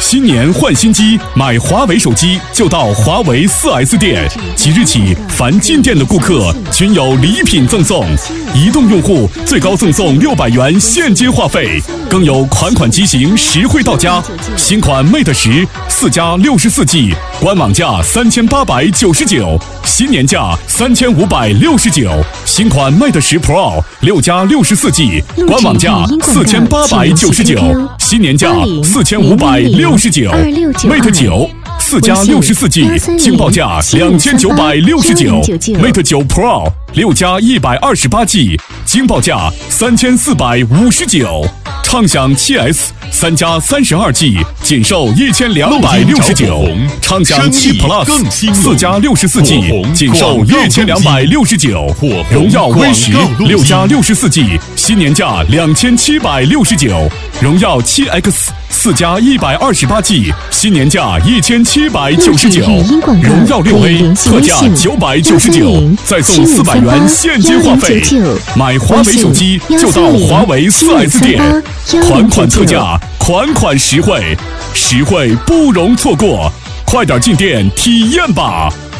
新年换新机，买华为手机就到华为 4S 店。即日起，凡进店的顾客均有礼品赠送，移动用户最高赠送600元现金话费，更有款机型实惠到家。新款 Mate 10 4加64G， 官网价3899，新年价3569。新款 Mate 10 Pro 6加64G， 官网价4899，新年价4569。Mate 9 4加64G， 惊爆价2969。Mate 9 Pro 6加128G， 惊爆价3459。畅享 7S 3加32G， 仅售1269。畅享7 Plus 4加64G， 仅售1269。荣耀 V10 6加64G， 新年价2769。荣耀 7X 4加128G， 新年价1799。荣耀6A 特价999，再送400元现金话费。买华为手机就到华为 4S 店，款特价，款实惠，实惠不容错过，快点进店体验吧。